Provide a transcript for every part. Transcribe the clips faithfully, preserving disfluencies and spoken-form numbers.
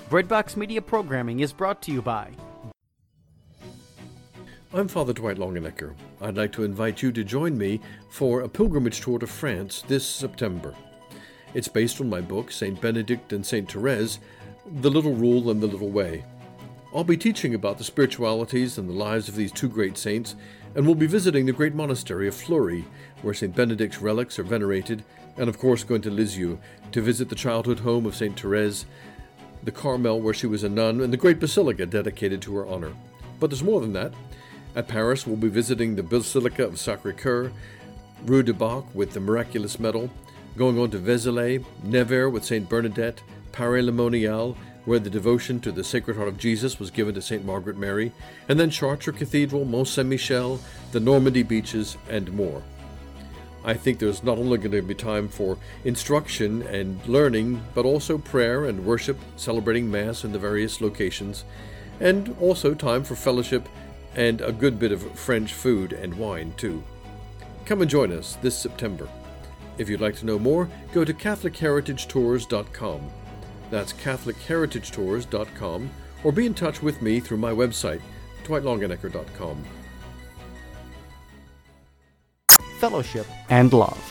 Breadbox Media programming is brought to you by... I'm Father Dwight Longenecker. I'd like to invite you to join me for a pilgrimage tour to France this September. It's based on my book, Saint Benedict and Saint Therese, The Little Rule and the Little Way. I'll be teaching about the spiritualities and the lives of these two great saints, and we'll be visiting the great monastery of Fleury, where Saint Benedict's relics are venerated, and of course going to Lisieux to visit the childhood home of Saint Therese, the Carmel where she was a nun, and the great basilica dedicated to her honor. But there's more than that. At Paris, we'll be visiting the Basilica of Sacré-Cœur, Rue du Bac with the Miraculous Medal, going on to Vézelay, Nevers with Saint Bernadette, Paray-le-Monial, where the devotion to the Sacred Heart of Jesus was given to Saint Margaret Mary, and then Chartres Cathedral, Mont Saint-Michel, the Normandy beaches, and more. I think there's not only going to be time for instruction and learning, but also prayer and worship, celebrating Mass in the various locations, and also time for fellowship and a good bit of French food and wine, too. Come and join us this September. If you'd like to know more, go to Catholic Heritage Tours dot com. That's Catholic Heritage Tours dot com, or be in touch with me through my website, Dwight Longenecker dot com. Fellowship and love.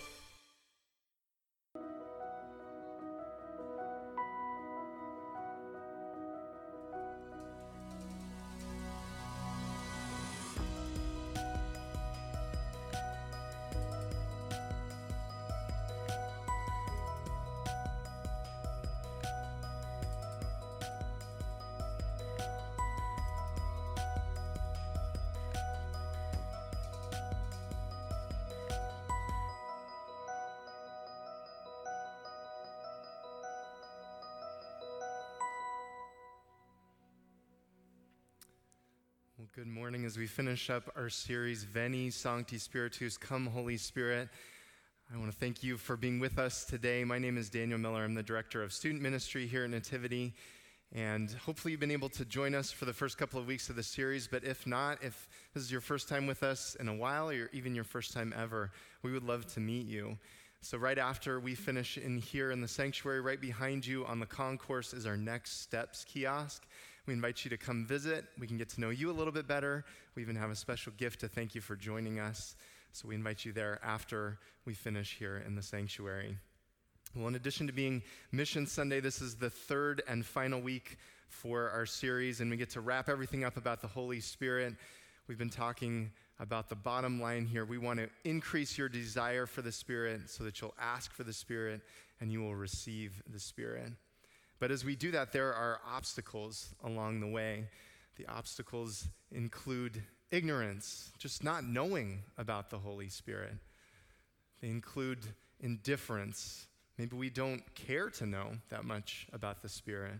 Well, good morning as we finish up our series, Veni Sancti Spiritus, Come Holy Spirit. I want to thank you for being with us today. My name is Daniel Miller. I'm the Director of Student Ministry here at Nativity, and hopefully you've been able to join us for the first couple of weeks of the series, but if not, if this is your first time with us in a while, or even your first time ever, we would love to meet you. So right after we finish in here in the sanctuary, right behind you on the concourse is our Next Steps kiosk. We invite you to come visit. We can get to know you a little bit better. We even have a special gift to thank you for joining us. So we invite you there after we finish here in the sanctuary. Well, in addition to being Mission Sunday, this is the third and final week for our series, and we get to wrap everything up about the Holy Spirit. We've been talking about the bottom line here. We want to increase your desire for the Spirit so that you'll ask for the Spirit and you will receive the Spirit. But as we do that, there are obstacles along the way. The obstacles include ignorance, just not knowing about the Holy Spirit. They include indifference. Maybe we don't care to know that much about the Spirit.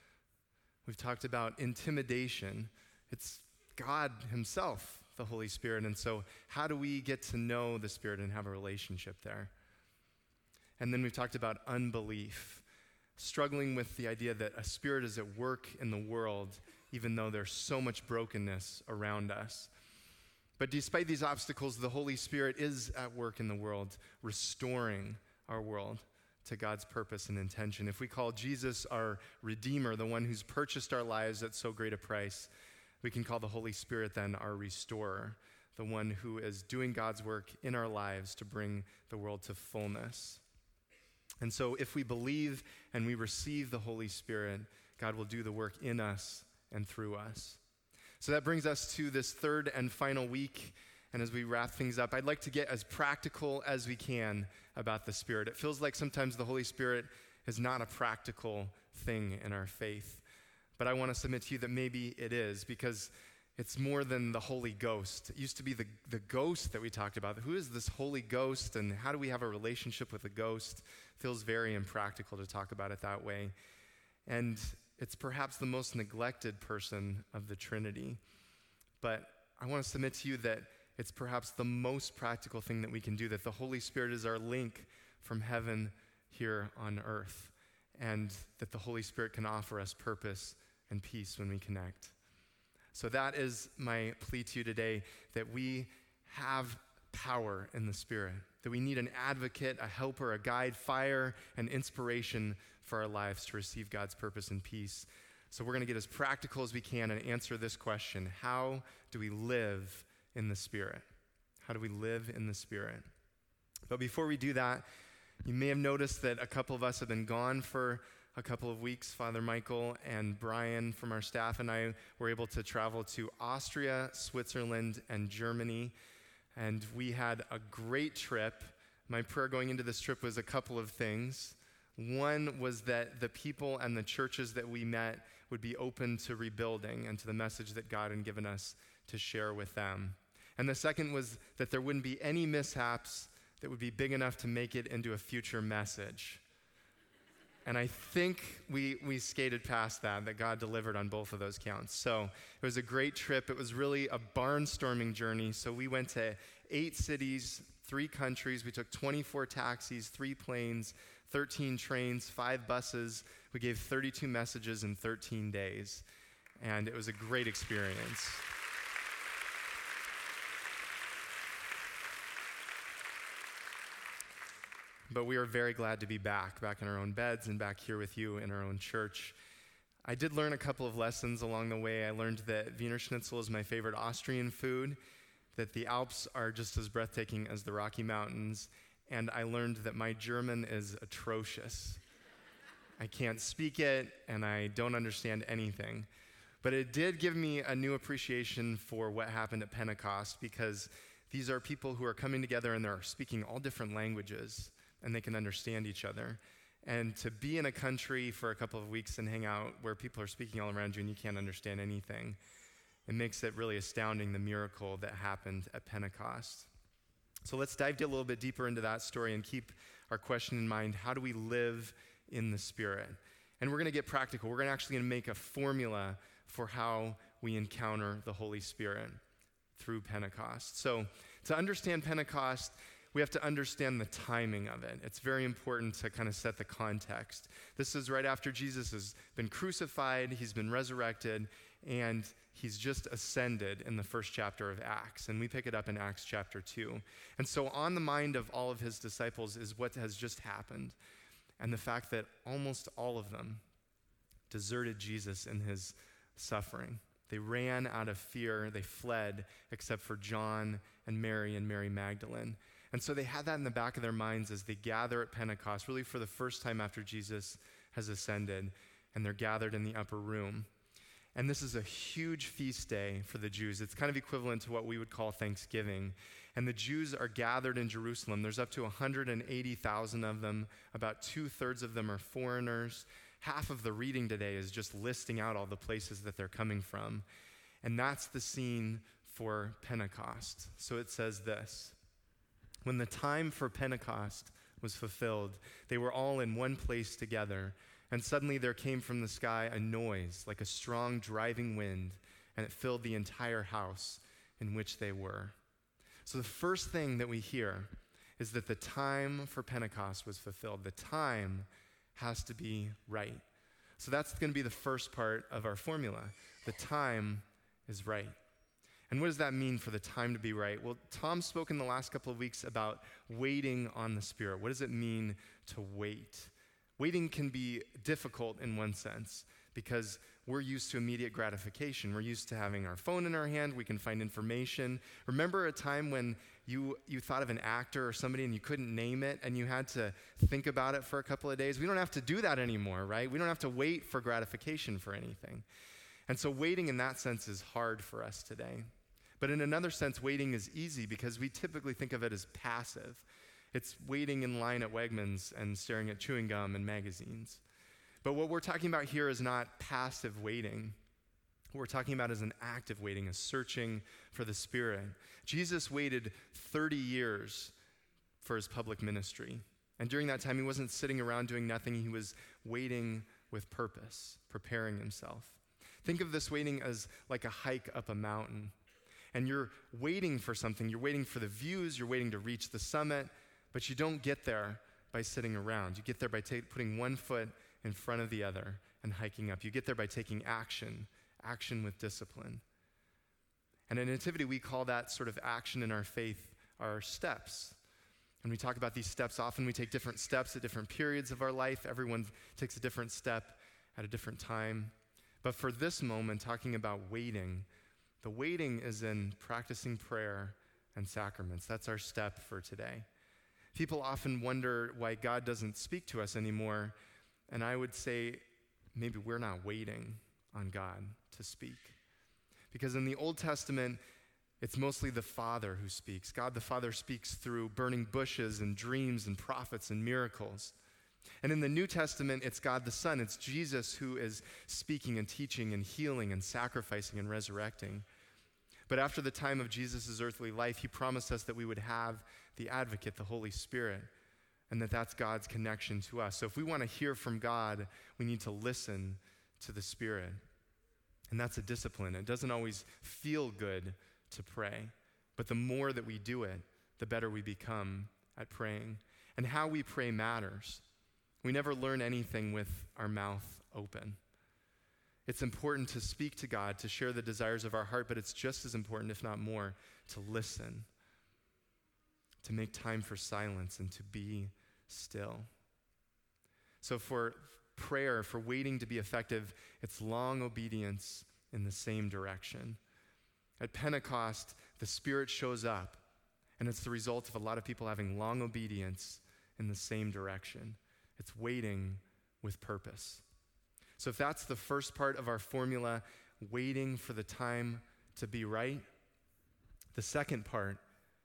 We've talked about intimidation. It's God Himself, the Holy Spirit. And so how do we get to know the Spirit and have a relationship there? And then we've talked about unbelief. Struggling with the idea that a spirit is at work in the world, even though there's so much brokenness around us. But despite these obstacles, the Holy Spirit is at work in the world, restoring our world to God's purpose and intention. If we call Jesus our Redeemer, the one who's purchased our lives at so great a price, we can call the Holy Spirit then our Restorer, the one who is doing God's work in our lives to bring the world to fullness. And so if we believe and we receive the Holy Spirit, God will do the work in us and through us. So that brings us to this third and final week. And as we wrap things up, I'd like to get as practical as we can about the Spirit. It feels like sometimes the Holy Spirit is not a practical thing in our faith. But I want to submit to you that maybe it is, because it's more than the Holy Ghost. It used to be the, the ghost that we talked about. Who is this Holy Ghost, and how do we have a relationship with the ghost? Feels very impractical to talk about it that way. And it's perhaps the most neglected person of the Trinity. But I want to submit to you that it's perhaps the most practical thing that we can do, that the Holy Spirit is our link from heaven here on earth, and that the Holy Spirit can offer us purpose and peace when we connect. So that is my plea to you today, that we have power in the Spirit, that we need an advocate, a helper, a guide, fire, and inspiration for our lives to receive God's purpose and peace. So we're going to get as practical as we can and answer this question: how do we live in the Spirit? How do we live in the Spirit? But before we do that, you may have noticed that a couple of us have been gone for a couple of weeks. Father Michael and Brian from our staff and I were able to travel to Austria, Switzerland, and Germany. And we had a great trip. My prayer going into this trip was a couple of things. One was that the people and the churches that we met would be open to rebuilding and to the message that God had given us to share with them. And the second was that there wouldn't be any mishaps that would be big enough to make it into a future message. And I think we we skated past that, that God delivered on both of those counts. So it was a great trip. It was really a barnstorming journey. So we went to eight cities, three countries. We took twenty-four taxis, three planes, thirteen trains, five buses. We gave thirty-two messages in thirteen days. And it was a great experience. But we are very glad to be back, back in our own beds and back here with you in our own church. I did learn a couple of lessons along the way. I learned that Wiener Schnitzel is my favorite Austrian food, that the Alps are just as breathtaking as the Rocky Mountains, and I learned that my German is atrocious. I can't speak it, and I don't understand anything. But it did give me a new appreciation for what happened at Pentecost, because these are people who are coming together and they're speaking all different languages, and they can understand each other. And to be in a country for a couple of weeks and hang out where people are speaking all around you and you can't understand anything, it makes it really astounding, the miracle that happened at Pentecost. So let's dive a little bit deeper into that story and keep our question in mind: how do we live in the Spirit? And we're going to get practical. We're gonna actually going to make a formula for how we encounter the Holy Spirit through Pentecost. So to understand Pentecost, we have to understand the timing of it. It's very important to kind of set the context. This is right after Jesus has been crucified, he's been resurrected, and he's just ascended in the first chapter of Acts. And we pick it up in Acts chapter two. And so on the mind of all of his disciples is what has just happened, and the fact that almost all of them deserted Jesus in his suffering. They ran out of fear, they fled, except for John and Mary and Mary Magdalene. And so they had that in the back of their minds as they gather at Pentecost, really for the first time after Jesus has ascended, and they're gathered in the upper room. And this is a huge feast day for the Jews. It's kind of equivalent to what we would call Thanksgiving. And the Jews are gathered in Jerusalem. There's up to one hundred eighty thousand of them. About two-thirds of them are foreigners. Half of the reading today is just listing out all the places that they're coming from. And that's the scene for Pentecost. So it says this: when the time for Pentecost was fulfilled, they were all in one place together, and suddenly there came from the sky a noise like a strong driving wind, and it filled the entire house in which they were. So the first thing that we hear is that the time for Pentecost was fulfilled. The time has to be right. So that's going to be the first part of our formula. The time is right. And what does that mean for the time to be right? Well, Tom spoke in the last couple of weeks about waiting on the Spirit. What does it mean to wait? Waiting can be difficult in one sense because we're used to immediate gratification. We're used to having our phone in our hand. We can find information. Remember a time when you, you thought of an actor or somebody and you couldn't name it and you had to think about it for a couple of days? We don't have to do that anymore, right? We don't have to wait for gratification for anything. And so waiting in that sense is hard for us today. But in another sense, waiting is easy because we typically think of it as passive. It's waiting in line at Wegmans and staring at chewing gum and magazines. But what we're talking about here is not passive waiting. What we're talking about is an active waiting, a searching for the Spirit. Jesus waited thirty years for his public ministry. And during that time, he wasn't sitting around doing nothing. He was waiting with purpose, preparing himself. Think of this waiting as like a hike up a mountain. And you're waiting for something. You're waiting for the views. You're waiting to reach the summit. But you don't get there by sitting around. You get there by ta- putting one foot in front of the other and hiking up. You get there by taking action, action with discipline. And in Nativity, we call that sort of action in our faith are steps. When we talk about these steps, often we take different steps at different periods of our life. Everyone takes a different step at a different time. But for this moment, talking about waiting, the waiting is in practicing prayer and sacraments. That's our step for today. People often wonder why God doesn't speak to us anymore, and I would say maybe we're not waiting on God to speak. Because in the Old Testament, it's mostly the Father who speaks. God the Father speaks through burning bushes and dreams and prophets and miracles. And in the New Testament, it's God the Son. It's Jesus who is speaking and teaching and healing and sacrificing and resurrecting. But after the time of Jesus' earthly life, he promised us that we would have the advocate, the Holy Spirit, and that that's God's connection to us. So if we want to hear from God, we need to listen to the Spirit. And that's a discipline. It doesn't always feel good to pray, but the more that we do it, the better we become at praying. And how we pray matters. We never learn anything with our mouth open. It's important to speak to God, to share the desires of our heart, but it's just as important, if not more, to listen, to make time for silence, and to be still. So for prayer, for waiting to be effective, it's long obedience in the same direction. At Pentecost, the Spirit shows up, and it's the result of a lot of people having long obedience in the same direction. It's waiting with purpose. So if that's the first part of our formula, waiting for the time to be right, the second part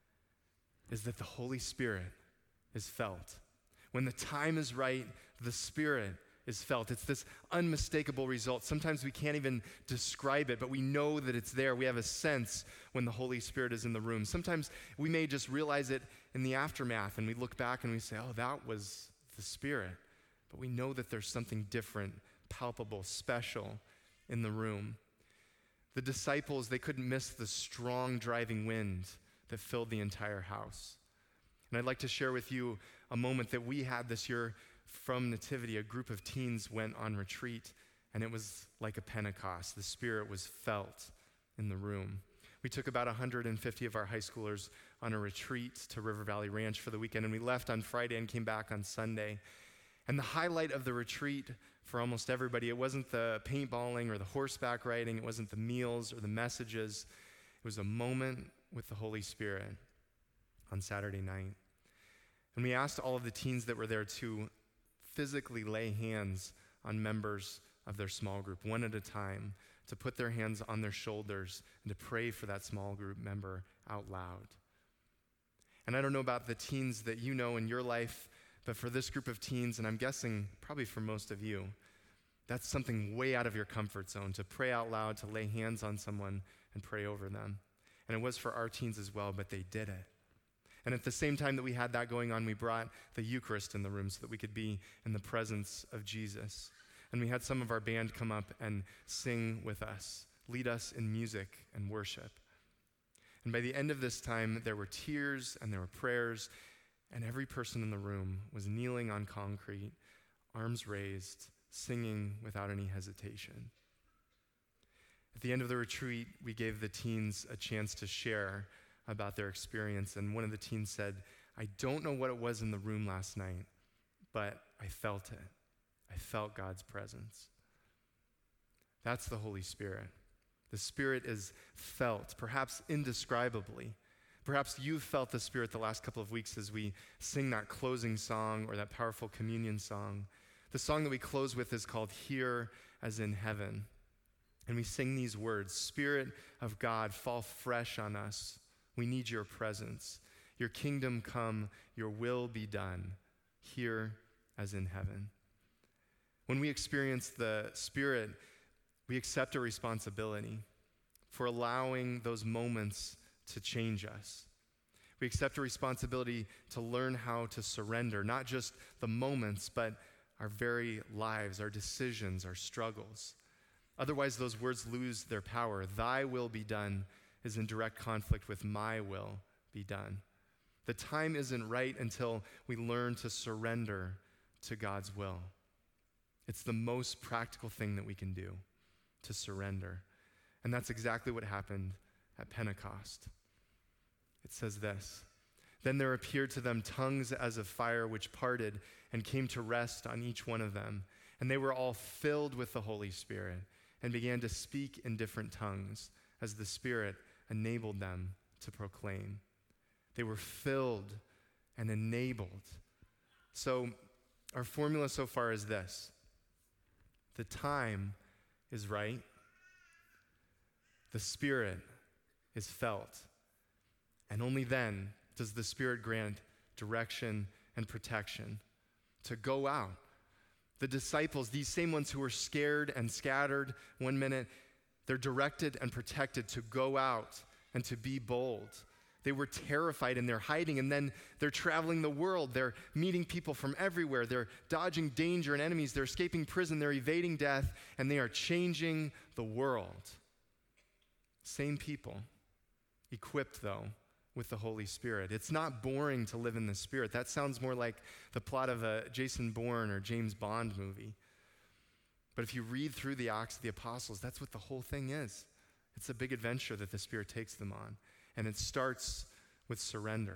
is that the Holy Spirit is felt. When the time is right, the Spirit is felt. It's this unmistakable result. Sometimes we can't even describe it, but we know that it's there. We have a sense when the Holy Spirit is in the room. Sometimes we may just realize it in the aftermath, and we look back and we say, oh, that was the Spirit. But we know that there's something different, palpable, special in the room. The disciples, they couldn't miss the strong driving wind that filled the entire house. And I'd like to share with you a moment that we had this year from Nativity. A group of teens went on retreat, and it was like a Pentecost. The Spirit was felt in the room. We took about one hundred fifty of our high schoolers on a retreat to River Valley Ranch for the weekend, and we left on Friday and came back on Sunday. And the highlight of the retreat for almost everybody, it wasn't the paintballing or the horseback riding, it wasn't the meals or the messages. It was a moment with the Holy Spirit on Saturday night. And we asked all of the teens that were there to physically lay hands on members of their small group, one at a time, to put their hands on their shoulders and to pray for that small group member out loud. And I don't know about the teens that you know in your life, but for this group of teens, and I'm guessing probably for most of you, that's something way out of your comfort zone, to pray out loud, to lay hands on someone and pray over them. And it was for our teens as well, but they did it. And at the same time that we had that going on, we brought the Eucharist in the room so that we could be in the presence of Jesus. And we had some of our band come up and sing with us, lead us in music and worship. And by the end of this time, there were tears and there were prayers, and every person in the room was kneeling on concrete, arms raised, singing without any hesitation. At the end of the retreat, we gave the teens a chance to share about their experience, and one of the teens said, I don't know what it was in the room last night, but I felt it. I felt God's presence. That's the Holy Spirit. The Spirit is felt, perhaps indescribably. Perhaps you've felt the Spirit the last couple of weeks as we sing that closing song or that powerful communion song. The song that we close with is called Here as in Heaven. And we sing these words, Spirit of God, fall fresh on us. We need your presence. Your kingdom come, your will be done, here as in heaven. When we experience the Spirit, we accept a responsibility for allowing those moments to change us. We accept a responsibility to learn how to surrender, not just the moments, but our very lives, our decisions, our struggles. Otherwise, those words lose their power. Thy will be done is in direct conflict with my will be done. The time isn't right until we learn to surrender to God's will. It's the most practical thing that we can do, to surrender. And that's exactly what happened at Pentecost. It says this, Then there appeared to them tongues as of fire, which parted and came to rest on each one of them. And they were all filled with the Holy Spirit and began to speak in different tongues as the Spirit enabled them to proclaim. They were filled and enabled. So our formula so far is this. The time is right. The Spirit is felt. And only then does the Spirit grant direction and protection to go out. The disciples, these same ones who were scared and scattered one minute, they're directed and protected to go out and to be bold. They were terrified and they're hiding, and then they're traveling the world. They're meeting people from everywhere. They're dodging danger and enemies. They're escaping prison. They're evading death, and they are changing the world. Same people, equipped though with the Holy Spirit. It's not boring to live in the Spirit. That sounds more like the plot of a Jason Bourne or James Bond movie. But if you read through the Acts of the Apostles, that's what the whole thing is. It's a big adventure that the Spirit takes them on. And it starts with surrender.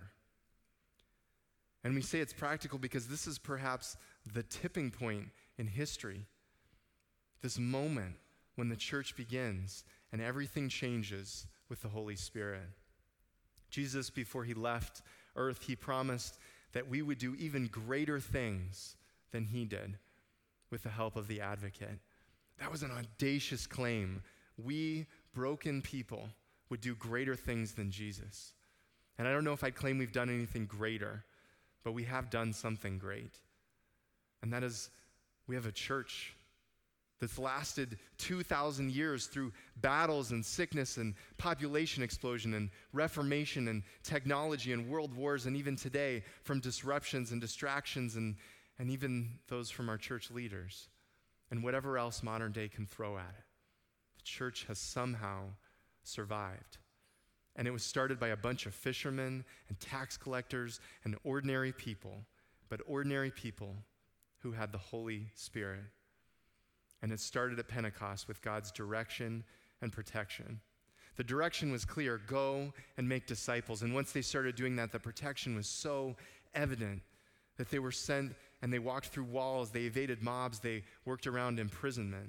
And we say it's practical because this is perhaps the tipping point in history. This moment when the church begins and everything changes with the Holy Spirit. Jesus, before he left earth, he promised that we would do even greater things than he did with the help of the advocate. That was an audacious claim. We, broken people, would do greater things than Jesus. And I don't know if I'd claim we've done anything greater, but we have done something great. And that is, we have a church that's lasted two thousand years through battles and sickness and population explosion and reformation and technology and world wars, and even today from disruptions and distractions and, and even those from our church leaders and whatever else modern day can throw at it. The church has somehow survived. And it was started by a bunch of fishermen and tax collectors and ordinary people, but ordinary people who had the Holy Spirit. And it started at Pentecost with God's direction and protection. The direction was clear, go and make disciples. And once they started doing that, the protection was so evident that they were sent and they walked through walls, they evaded mobs, they worked around imprisonment.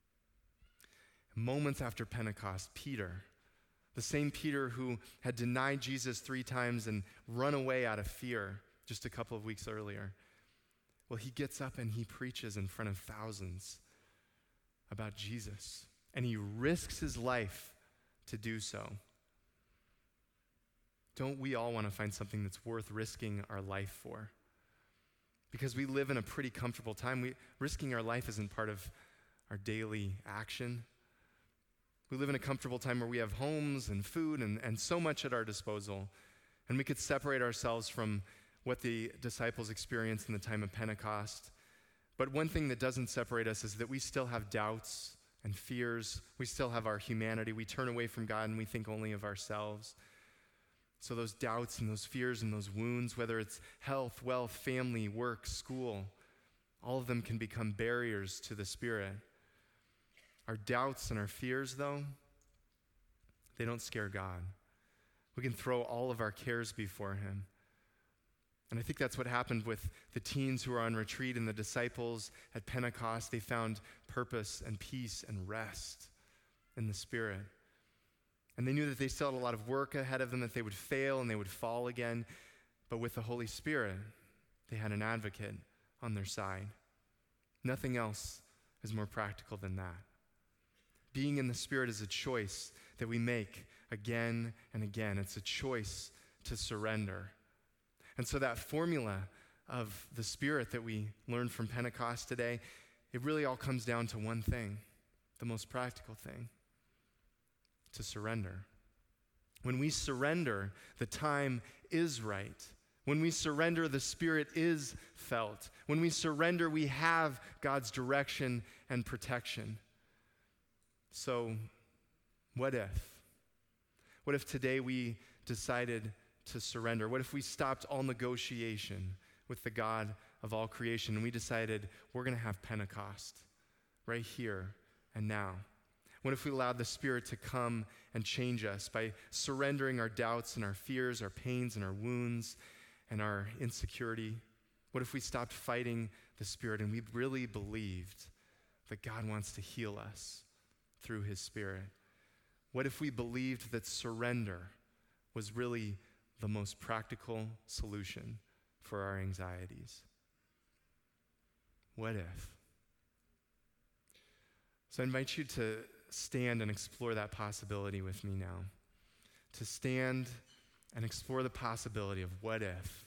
Moments after Pentecost, Peter, the same Peter who had denied Jesus three times and run away out of fear just a couple of weeks earlier, well, he gets up and he preaches in front of thousands about Jesus, and he risks his life to do so. Don't we all want to find something that's worth risking our life for? Because we live in a pretty comfortable time. We, risking our life isn't part of our daily action. We live in a comfortable time where we have homes and food and, and so much at our disposal, and we could separate ourselves from what the disciples experienced in the time of Pentecost. But one thing that doesn't separate us is that we still have doubts and fears. We still have our humanity. We turn away from God and we think only of ourselves. So those doubts and those fears and those wounds, whether it's health, wealth, family, work, school, all of them can become barriers to the Spirit. Our doubts and our fears, though, they don't scare God. We can throw all of our cares before him. And I think that's what happened with the teens who were on retreat and the disciples at Pentecost. They found purpose and peace and rest in the Spirit. And they knew that they still had a lot of work ahead of them, that they would fail and they would fall again. But with the Holy Spirit, they had an advocate on their side. Nothing else is more practical than that. Being in the Spirit is a choice that we make again and again. It's a choice to surrender. And so that formula of the Spirit that we learned from Pentecost today, it really all comes down to one thing, the most practical thing, to surrender. When we surrender, the time is right. When we surrender, the Spirit is felt. When we surrender, we have God's direction and protection. So, what if? What if today we decided to surrender? What if we stopped all negotiation with the God of all creation and we decided we're going to have Pentecost right here and now? What if we allowed the Spirit to come and change us by surrendering our doubts and our fears, our pains and our wounds and our insecurity? What if we stopped fighting the Spirit and we really believed that God wants to heal us through his Spirit? What if we believed that surrender was really the most practical solution for our anxieties? What if? So I invite you to stand and explore that possibility with me now. To stand and explore the possibility of what if.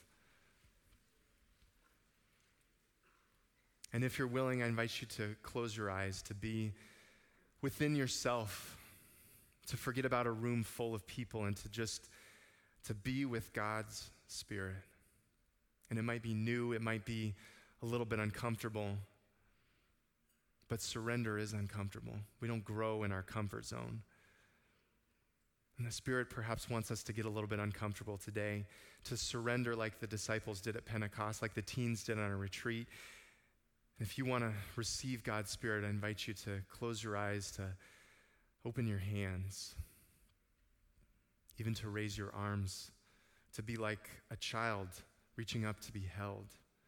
And if you're willing, I invite you to close your eyes, to be within yourself, to forget about a room full of people and to just to be with God's Spirit. And it might be new, it might be a little bit uncomfortable, but surrender is uncomfortable. We don't grow in our comfort zone. And the Spirit perhaps wants us to get a little bit uncomfortable today, to surrender like the disciples did at Pentecost, like the teens did on a retreat. And if you want to receive God's Spirit, I invite you to close your eyes, to open your hands, even to raise your arms, to be like a child reaching up to be held,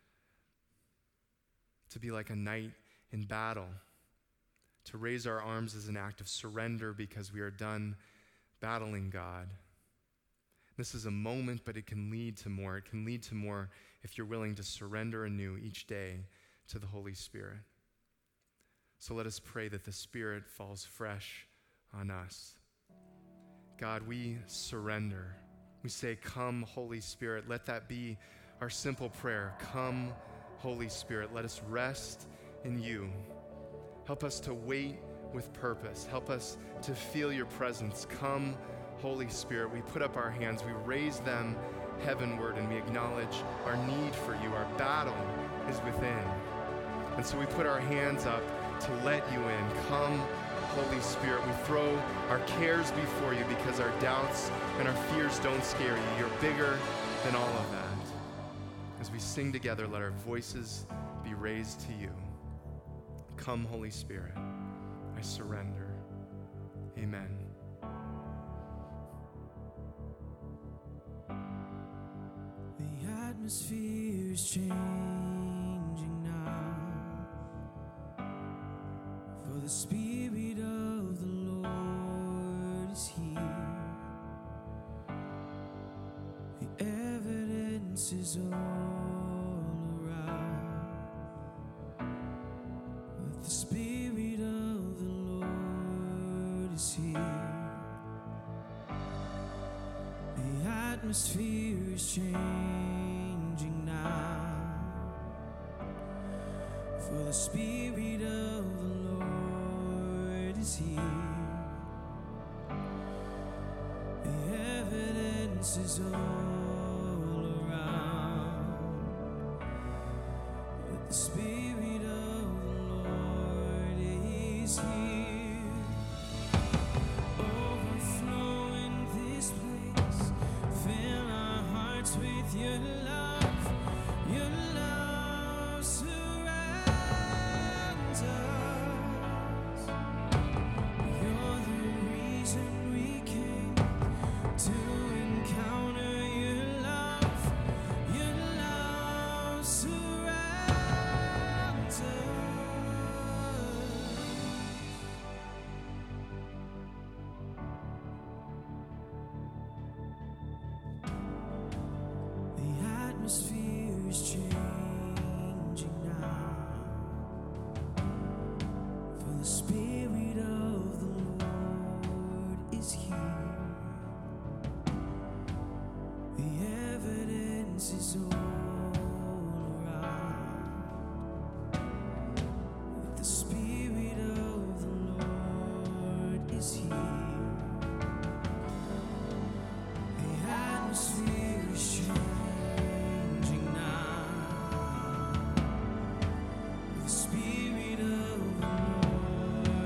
to be like a knight in battle, to raise our arms as an act of surrender because we are done battling God. This is a moment, but it can lead to more. It can lead to more if you're willing to surrender anew each day to the Holy Spirit. So let us pray that the Spirit falls fresh on us. God, we surrender. We say, come, Holy Spirit. Let that be our simple prayer. Come, Holy Spirit. Let us rest in you. Help us to wait with purpose. Help us to feel your presence. Come, Holy Spirit. We put up our hands. We raise them heavenward, and we acknowledge our need for you. Our battle is within. And so we put our hands up to let you in. Come, Holy Spirit. We throw our cares before you because our doubts and our fears don't scare you. You're bigger than all of that. As we sing together, let our voices be raised to you. Come, Holy Spirit. I surrender. Amen. The atmosphere is changing now, for the Spirit of the Lord is here. The evidence is all around, but the Spirit of the Lord is here. The atmosphere is changing now, for the Spirit of the Lord is here. The evidence is all around, but the Spirit of the Lord is here. Overflow in this place, fill our hearts with your love. Your love surrounds us. You're the reason we came to encounter your love. Your love surrounds us. The atmosphere is changing now, for the Spirit of the Lord is here. The evidence is all around, that the Spirit of the Lord is here. The atmosphere is changing now, the Spirit of the Lord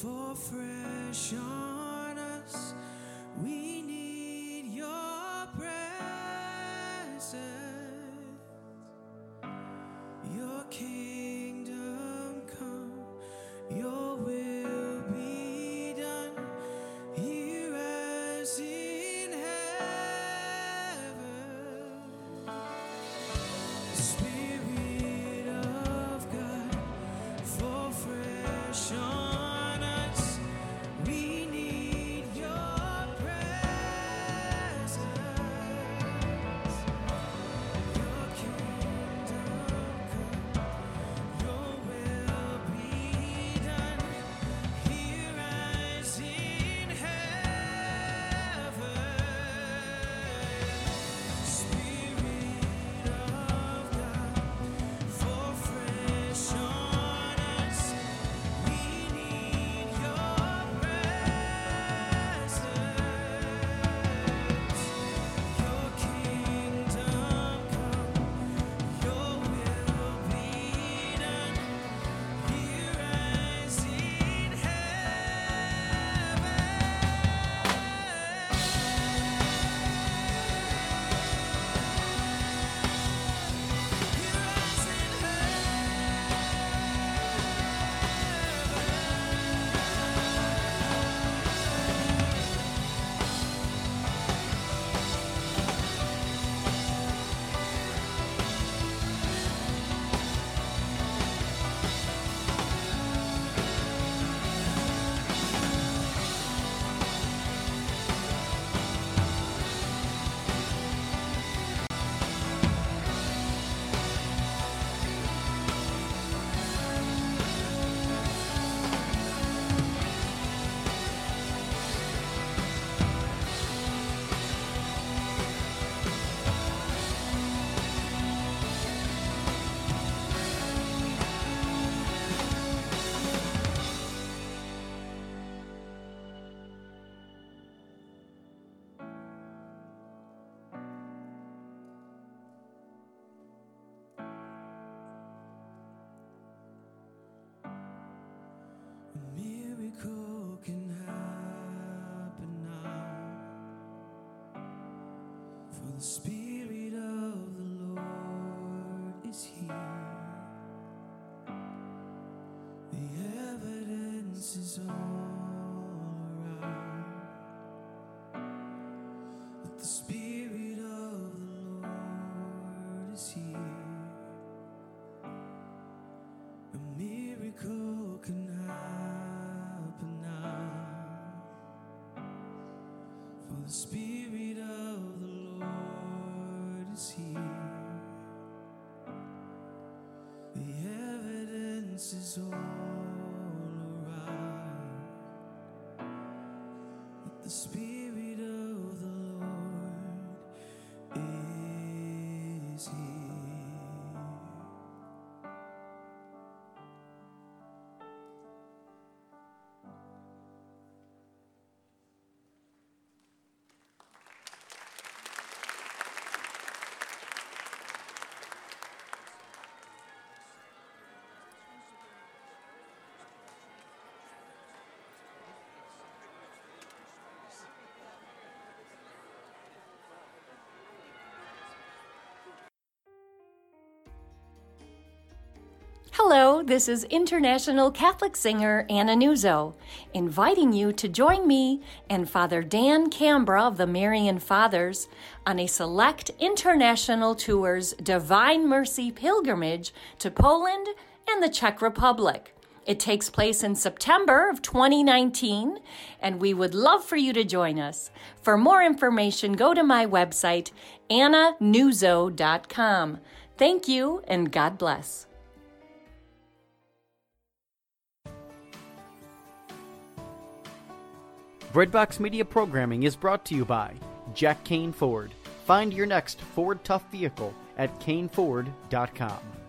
fall fresh on us. We need your presence, your kingdom come, your will be done here as in heaven. Spirit of God, fall fresh on us. We need your presence, your kingdom come, your will be done here as in heaven. Spirit of God, fall fresh on us. We need your presence, your kingdom come, your will be done here as in a miracle can happen now, for the Spirit of the Lord is here. The evidence is all around that the Spirit of the Lord is here. A miracle can happen now, for the Spirit of the Lord is here. The evidence is all around that the Spirit of the Lord is here. Hello, this is international Catholic singer Anna Nuzzo, inviting you to join me and Father Dan Cambra of the Marian Fathers on a select international tour's Divine Mercy pilgrimage to Poland and the Czech Republic. It takes place in September of twenty nineteen, and we would love for you to join us. For more information, go to my website, anna nuzzo dot com. Thank you, and God bless. Breadbox Media programming is brought to you by Jack Kane Ford. Find your next Ford Tough vehicle at kane ford dot com.